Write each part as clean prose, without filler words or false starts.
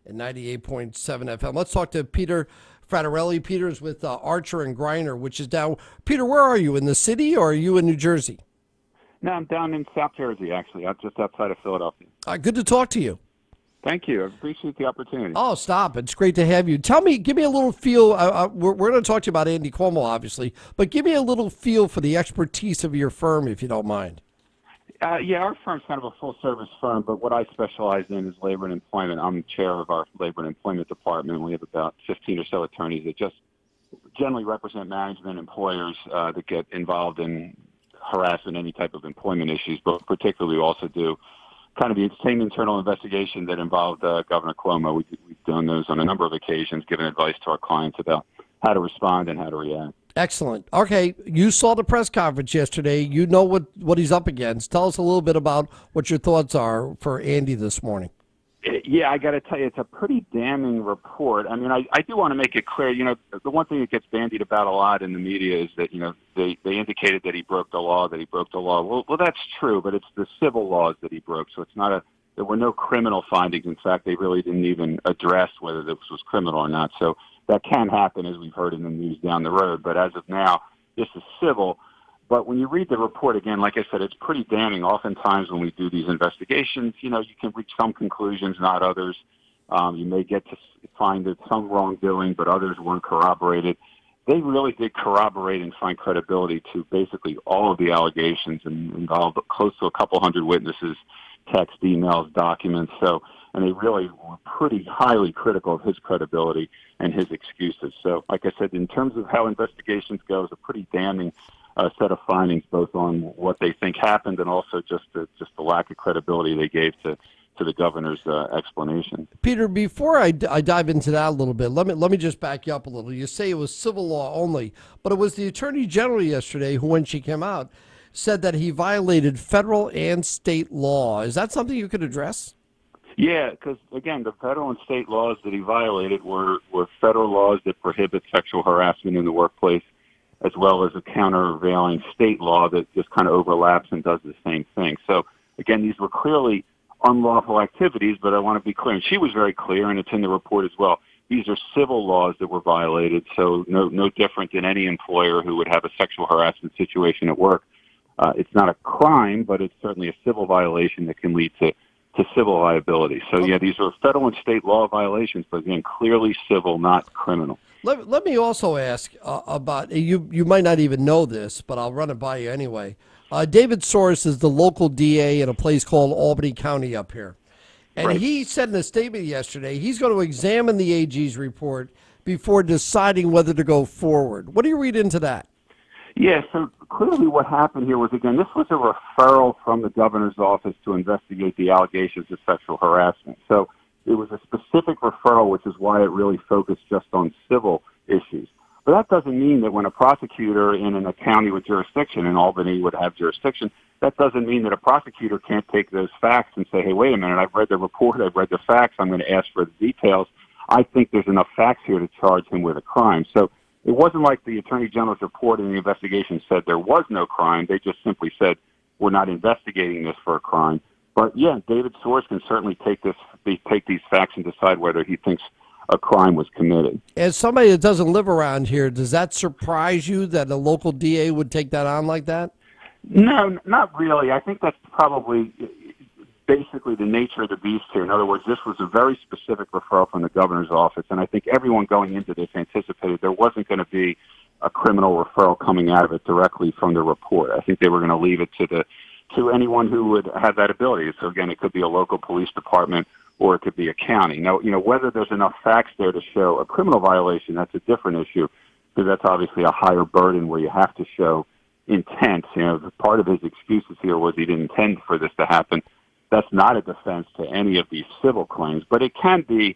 and 98.7 FM. Let's talk to Peter Fraterelli. Peter's with Archer and Griner, which is down. Peter, where are you? In the city or are you in New Jersey? No, I'm down in South Jersey, actually, just outside of Philadelphia. Good to talk to you. Thank you. I appreciate the opportunity. Oh, stop. It's great to have you. Give me a little feel. We're going to talk to you about Andy Cuomo, obviously, but give me a little feel for the expertise of your firm, if you don't mind. Yeah, our firm's kind of a full-service firm, but what I specialize in is labor and employment. I'm the chair of our labor and employment department. We have about 15 or so attorneys that just generally represent management employers that get involved in harassment, any type of employment issues, but particularly we also do kind of the same internal investigation that involved Governor Cuomo. We've done those on a number of occasions, giving advice to our clients about how to respond and how to react. Excellent. Okay, you saw the press conference yesterday. You know what he's up against. Tell us a little bit about what your thoughts are for Andy this morning. Yeah, I got to tell you, it's a pretty damning report. I mean, I do want to make it clear, the one thing that gets bandied about a lot in the media is that, they indicated that he broke the law, Well, that's true, but it's the civil laws that he broke. So there were no criminal findings. In fact, they really didn't even address whether this was criminal or not. So that can happen, as we've heard in the news down the road. But as of now, this is civil. But when you read the report, again, like I said, it's pretty damning. Oftentimes when we do these investigations, you can reach some conclusions, not others. You may get to find that some wrongdoing, but others weren't corroborated. They really did corroborate and find credibility to basically all of the allegations and involved close to a couple hundred witnesses, text, emails, documents. And they really were pretty highly critical of his credibility and his excuses. So, like I said, in terms of how investigations go, it's a pretty damning set of findings, both on what they think happened and also just the lack of credibility they gave to the governor's explanation. Peter, before I dive into that a little bit, let me just back you up a little. You say it was civil law only, but it was the Attorney General yesterday who, when she came out, said that he violated federal and state law. Is that something you could address? Yeah, because, again, the federal and state laws that he violated were federal laws that prohibit sexual harassment in the workplace, as well as a countervailing state law that just kind of overlaps and does the same thing. So, again, these were clearly unlawful activities, but I want to be clear, and she was very clear, and it's in the report as well. These are civil laws that were violated, so no different than any employer who would have a sexual harassment situation at work. It's not a crime, but it's certainly a civil violation that can lead to civil liability. So, yeah, these are federal and state law violations, but again, clearly civil, not criminal. Let me also ask about, you might not even know this, but I'll run it by you anyway. David Soros is the local DA in a place called Albany County up here. And right. He said in a statement yesterday he's going to examine the AG's report before deciding whether to go forward. What do you read into that? Yeah, so clearly what happened here was, again, this was a referral from the governor's office to investigate the allegations of sexual harassment. So it was a specific referral, which is why it really focused just on civil issues. But that doesn't mean that when a prosecutor in a county with jurisdiction, in Albany would have jurisdiction, that doesn't mean that a prosecutor can't take those facts and say, hey, wait a minute, I've read the report, I've read the facts, I'm going to ask for the details. I think there's enough facts here to charge him with a crime. So it wasn't like the Attorney General's report in the investigation said there was no crime. They just simply said, we're not investigating this for a crime. But, yeah, David Soros can certainly take these facts and decide whether he thinks a crime was committed. As somebody that doesn't live around here, does that surprise you that a local DA would take that on like that? No, not really. I think that's probably basically the nature of the beast here. In other words, this was a very specific referral from the governor's office, and I think everyone going into this anticipated there wasn't going to be a criminal referral coming out of it directly from the report. I think they were going to leave it to anyone who would have that ability. So again, it could be a local police department or it could be a county. Now, whether there's enough facts there to show a criminal violation, that's a different issue, because that's obviously a higher burden where you have to show intent. Part of his excuses here was he didn't intend for this to happen. That's not a defense to any of these civil claims, but it can be,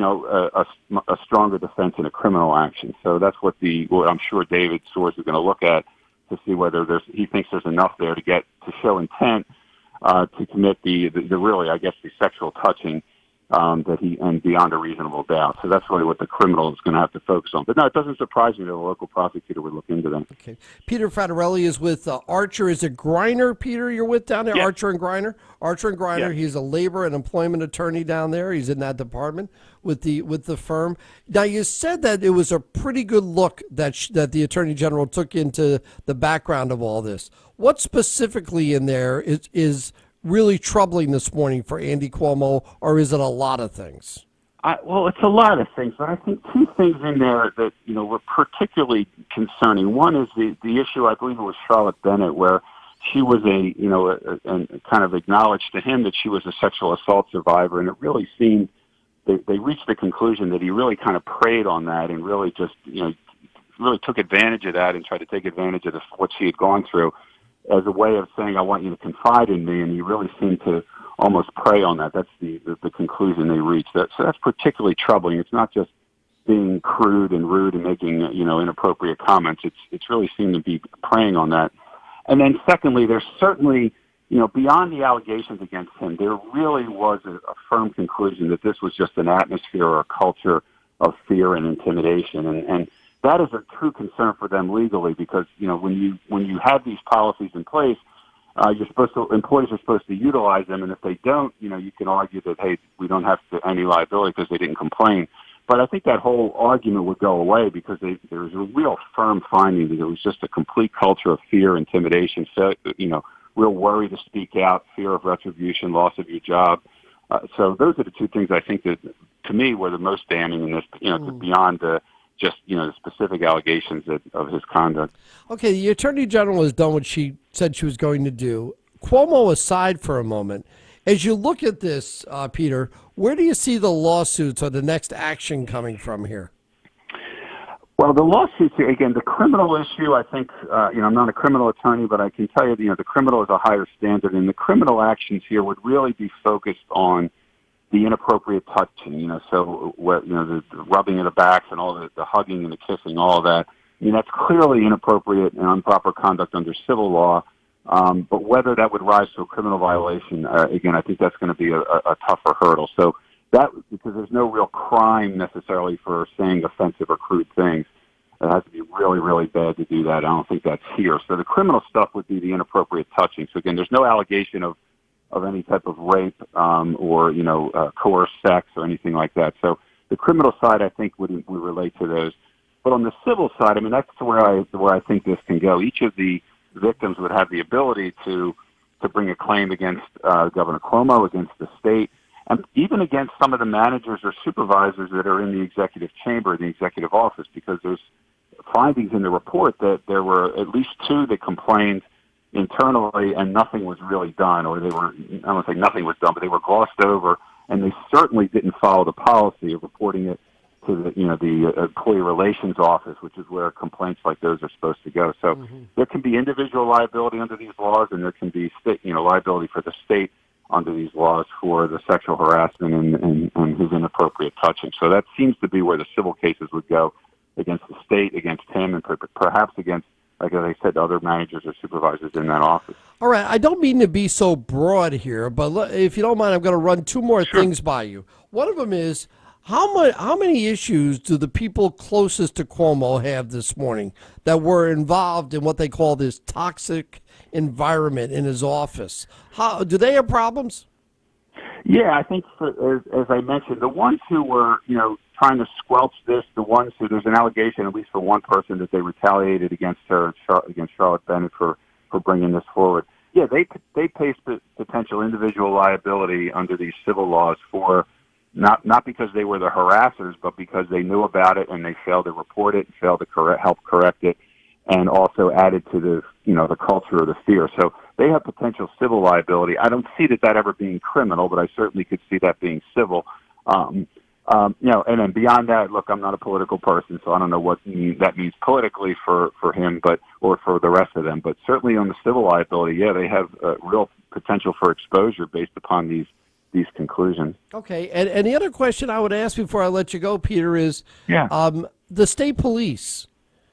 a stronger defense in a criminal action. So that's what I'm sure David Soros is going to look at to see whether he thinks there's enough there to show intent to commit the really, I guess, the sexual touching that he and beyond a reasonable doubt. So that's really what the criminal is going to have to focus on. But no, it doesn't surprise me that a local prosecutor would look into them. Okay. Peter Fratarelli is with Archer. Is it Griner, Peter, you're with down there? Yes. Archer and Griner? Archer and Griner, Yes. he's a labor and employment attorney down there. He's in that department with the firm. Now, you said that it was a pretty good look that the Attorney General took into the background of all this. What specifically in there is really troubling this morning for Andy Cuomo, or is it a lot of things? Well, it's a lot of things, but I think two things in there that were particularly concerning. One is the issue, I believe it was Charlotte Bennett, where she was and kind of acknowledged to him that she was a sexual assault survivor, and it really seemed they reached the conclusion that he really kind of preyed on that and really just really took advantage of that and tried to take advantage of what she had gone through as a way of saying, I want you to confide in me, and he really seemed to almost prey on that. That's the conclusion they reached. So that's particularly troubling. It's not just being crude and rude and making inappropriate comments. It's really seemed to be preying on that. And then secondly, there's certainly beyond the allegations against him, there really was a firm conclusion that this was just an atmosphere or a culture of fear and intimidation, and that is a true concern for them legally, because when you have these policies in place, employees are supposed to utilize them, and if they don't, you can argue that, hey, we don't have any liability because they didn't complain. But I think that whole argument would go away because there was a real firm finding that it was just a complete culture of fear, intimidation, real worry to speak out, fear of retribution, loss of your job. So those are the two things I think that, to me, were the most damning in this, beyond just the specific allegations of his conduct. Okay, the Attorney General has done what she said she was going to do. Cuomo aside for a moment, as you look at this, Peter, where do you see the lawsuits or the next action coming from here? Well, the lawsuits here, again, the criminal issue, I think, I'm not a criminal attorney, but I can tell you, the criminal is a higher standard, and the criminal actions here would really be focused on the inappropriate touching, so the rubbing of the backs and all the hugging and the kissing, all of that. I mean, that's clearly inappropriate and improper conduct under civil law. But whether that would rise to a criminal violation, again, I think that's going to be a tougher hurdle. So because there's no real crime necessarily for saying offensive or crude things. It has to be really, really bad to do that. I don't think that's here. So the criminal stuff would be the inappropriate touching. So again, there's no allegation of any type of rape or coerced sex or anything like that. So the criminal side, I think, would relate to those. But on the civil side, I mean, that's where I think this can go. Each of the victims would have the ability to bring a claim against Governor Cuomo, against the state, and even against some of the managers or supervisors that are in the executive chamber, the executive office, because there's findings in the report that there were at least two that complained internally and nothing was really done, or I don't want to say nothing was done, but they were glossed over, and they certainly didn't follow the policy of reporting it to the employee relations office, which is where complaints like those are supposed to go. So there can be individual liability under these laws, and there can be state, liability for the state under these laws for the sexual harassment and his inappropriate touching. So that seems to be where the civil cases would go, against the state, against him, and perhaps against, like I said, other managers or supervisors in that office. All right, I don't mean to be so broad here, but if you don't mind, I'm going to run two more things by you. One of them is, how many issues do the people closest to Cuomo have this morning that were involved in what they call this toxic environment in his office? How do they have problems? Yeah, I think as I mentioned, the ones who were trying to squelch this, the ones who there's an allegation, at least for one person, that they retaliated against her, against Charlotte Bennett for bringing this forward. Yeah, they face potential individual liability under these civil laws for not because they were the harassers, but because they knew about it and they failed to report it, failed to help correct it, and also added to the culture of the fear. So they have potential civil liability. I don't see that ever being criminal, but I certainly could see that being civil. And then beyond that, look, I'm not a political person, so I don't know what that means politically for him, or for the rest of them. But certainly on the civil liability, yeah, they have real potential for exposure based upon these conclusions. Okay, and the other question I would ask before I let you go, Peter, is the state police.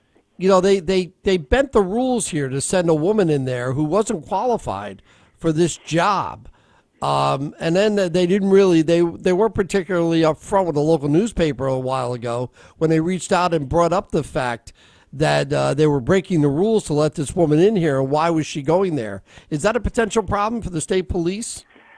They bent the rules here to send a woman in there who wasn't qualified for this job. And then they didn't really they weren't particularly upfront with the local newspaper a while ago when they reached out and brought up the fact that they were breaking the rules to let this woman in here. And why was she going there? Is that a potential problem for the state police?